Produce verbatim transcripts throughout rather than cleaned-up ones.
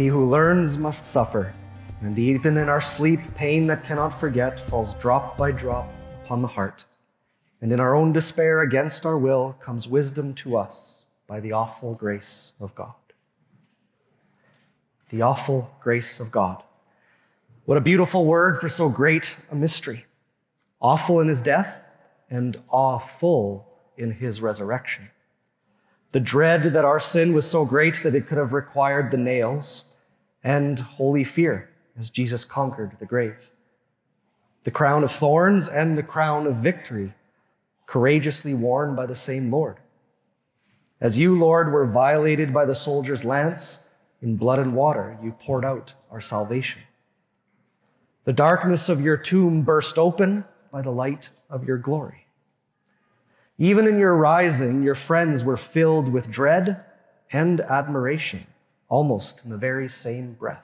He who learns must suffer, and even in our sleep, pain that cannot forget falls drop by drop upon the heart. And in our own despair against our will comes wisdom to us by the awful grace of God. The awful grace of God. What a beautiful word for so great a mystery. Awful in his death and awful in his resurrection. The dread that our sin was so great that it could have required the nails, and holy fear as Jesus conquered the grave. The crown of thorns and the crown of victory, courageously worn by the same Lord. As you, Lord, were violated by the soldier's lance, in blood and water you poured out our salvation. The darkness of your tomb burst open by the light of your glory. Even in your rising, your friends were filled with dread and admiration, almost in the very same breath.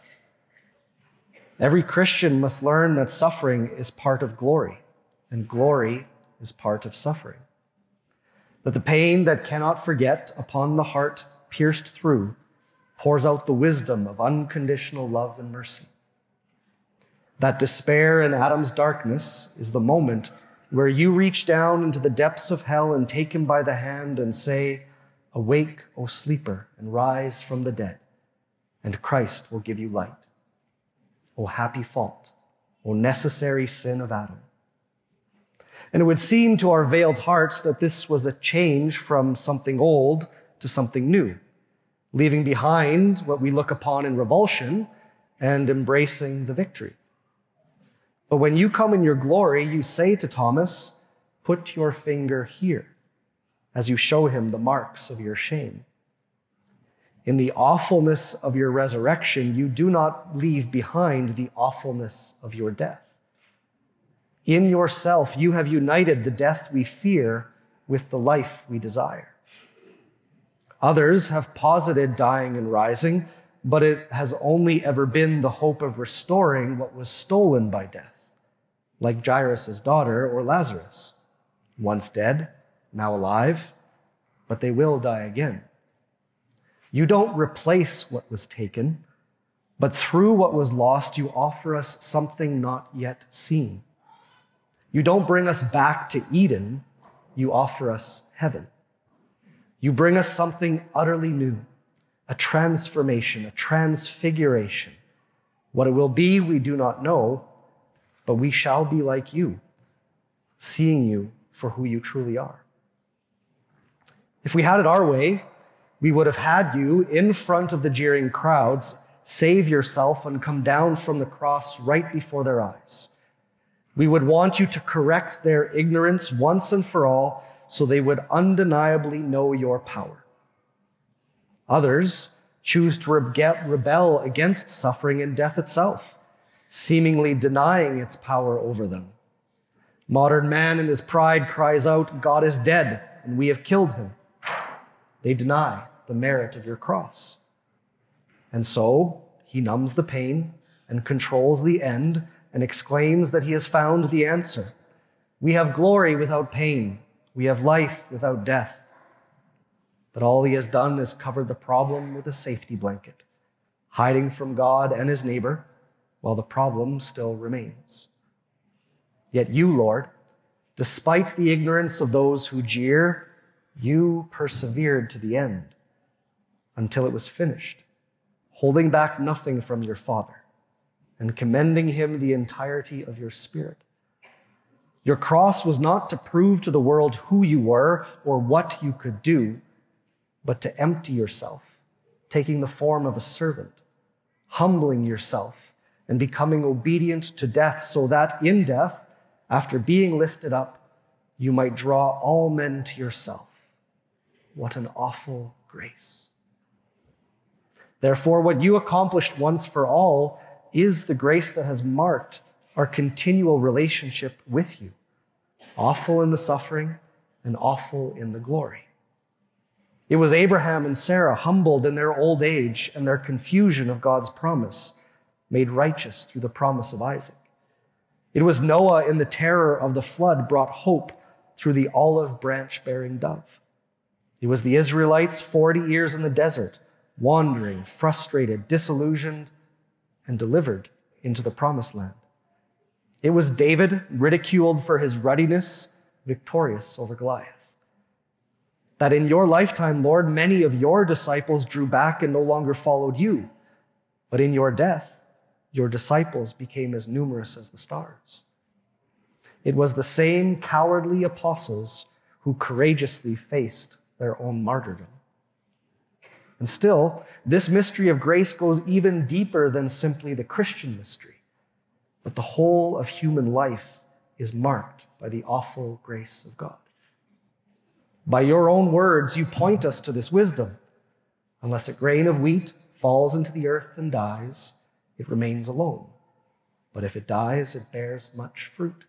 Every Christian must learn that suffering is part of glory, and glory is part of suffering. That the pain that cannot forget upon the heart pierced through pours out the wisdom of unconditional love and mercy. That despair in Adam's darkness is the moment where you reach down into the depths of hell and take him by the hand and say, "Awake, O sleeper, and rise from the dead, and Christ will give you light." O happy fault, O necessary sin of Adam. And it would seem to our veiled hearts that this was a change from something old to something new, leaving behind what we look upon in revulsion and embracing the victory. But when you come in your glory, you say to Thomas, "Put your finger here," as you show him the marks of your shame. In the awfulness of your resurrection, you do not leave behind the awfulness of your death. In yourself, you have united the death we fear with the life we desire. Others have posited dying and rising, but it has only ever been the hope of restoring what was stolen by death, like Jairus' daughter or Lazarus, once dead, now alive, but they will die again. You don't replace what was taken, but through what was lost, you offer us something not yet seen. You don't bring us back to Eden, you offer us heaven. You bring us something utterly new, a transformation, a transfiguration. What it will be, we do not know, but we shall be like you, seeing you for who you truly are. If we had it our way, we would have had you in front of the jeering crowds, save yourself and come down from the cross right before their eyes. We would want you to correct their ignorance once and for all, so they would undeniably know your power. Others choose to rebel against suffering and death itself, seemingly denying its power over them. Modern man in his pride cries out, "God is dead, and we have killed him." They deny the merit of your cross. And so he numbs the pain and controls the end and exclaims that he has found the answer. We have glory without pain. We have life without death. But all he has done is cover the problem with a safety blanket, hiding from God and his neighbor, while the problem still remains. Yet you, Lord, despite the ignorance of those who jeer, you persevered to the end until it was finished, holding back nothing from your Father and commending him the entirety of your Spirit. Your cross was not to prove to the world who you were or what you could do, but to empty yourself, taking the form of a servant, humbling yourself and becoming obedient to death, so that in death, after being lifted up, you might draw all men to yourself. What an awful grace. Therefore, what you accomplished once for all is the grace that has marked our continual relationship with you, awful in the suffering and awful in the glory. It was Abraham and Sarah, humbled in their old age and their confusion of God's promise, made righteous through the promise of Isaac. It was Noah in the terror of the flood, brought hope through the olive branch-bearing dove. It was the Israelites forty years in the desert, wandering, frustrated, disillusioned, and delivered into the promised land. It was David, ridiculed for his ruddiness, victorious over Goliath. That in your lifetime, Lord, many of your disciples drew back and no longer followed you. But in your death, your disciples became as numerous as the stars. It was the same cowardly apostles who courageously faced their own martyrdom. And still, this mystery of grace goes even deeper than simply the Christian mystery. But the whole of human life is marked by the awful grace of God. By your own words, you point us to this wisdom. Unless a grain of wheat falls into the earth and dies, it remains alone. But if it dies, it bears much fruit.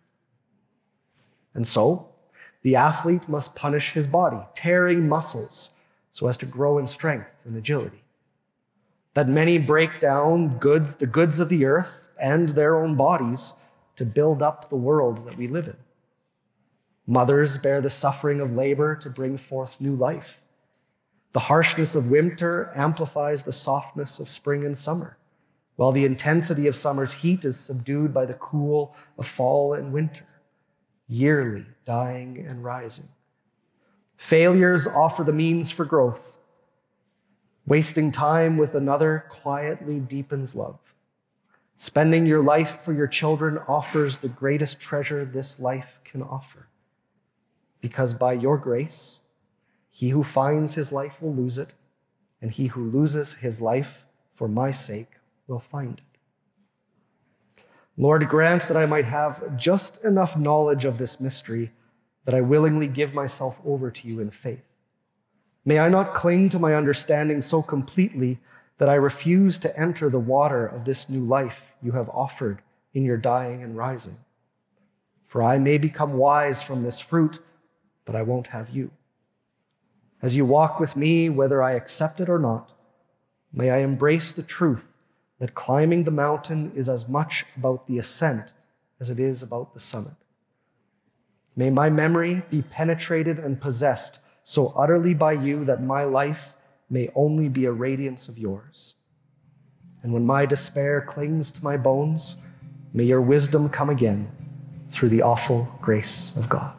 And so, the athlete must punish his body, tearing muscles so as to grow in strength and agility. That many break down goods, the goods of the earth and their own bodies to build up the world that we live in. Mothers bear the suffering of labor to bring forth new life. The harshness of winter amplifies the softness of spring and summer, while the intensity of summer's heat is subdued by the cool of fall and winter, yearly dying and rising. Failures offer the means for growth. Wasting time with another quietly deepens love. Spending your life for your children offers the greatest treasure this life can offer. Because by your grace, he who finds his life will lose it, and he who loses his life for my sake will find it. Lord, grant that I might have just enough knowledge of this mystery that I willingly give myself over to you in faith. May I not cling to my understanding so completely that I refuse to enter the water of this new life you have offered in your dying and rising. For I may become wise from this fruit, but I won't have you. As you walk with me, whether I accept it or not, may I embrace the truth that climbing the mountain is as much about the ascent as it is about the summit. May my memory be penetrated and possessed so utterly by you that my life may only be a radiance of yours. And when my despair clings to my bones, may your wisdom come again through the awful grace of God.